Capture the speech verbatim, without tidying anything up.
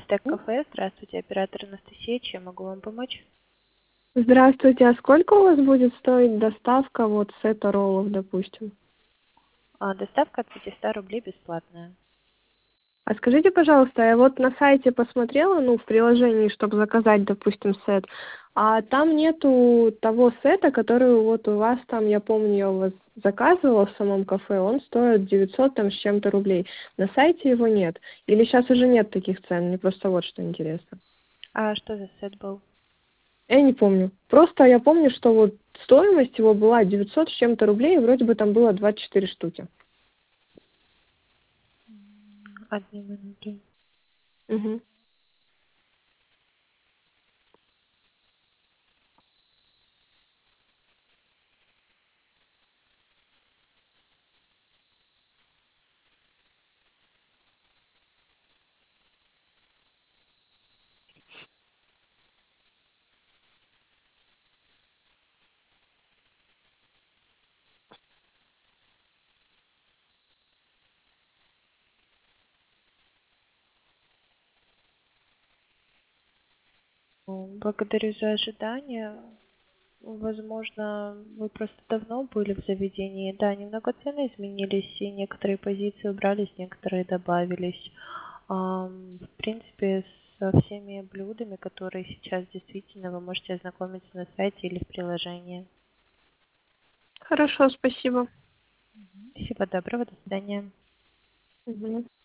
Стек кафе. Здравствуйте, оператор Анастасия. Чем могу вам помочь? Здравствуйте, а сколько у вас будет стоить доставка вот сета роллов, допустим? А, доставка от пятисот рублей бесплатная. А скажите, пожалуйста, я вот на сайте посмотрела, ну, в приложении, чтобы заказать, допустим, сет, а там нету того сета, который вот у вас там, я помню, я у вас заказывала в самом кафе, он стоит девятьсот там с чем-то рублей. На сайте его нет. Или сейчас уже нет таких цен? Мне просто вот что интересно. А что за сет был? Я не помню. Просто я помню, что вот стоимость его была девятьсот с чем-то рублей, и вроде бы там было двадцать четыре штуки. Одну минуту. Мгм. Ну, благодарю за ожидание. Возможно, вы просто давно были в заведении. Да, немного цены изменились, и некоторые позиции убрались, некоторые добавились. Ам, В принципе, со всеми блюдами, которые сейчас действительно вы можете ознакомиться на сайте или в приложении. Хорошо, спасибо. Всего доброго, до свидания. Мгм.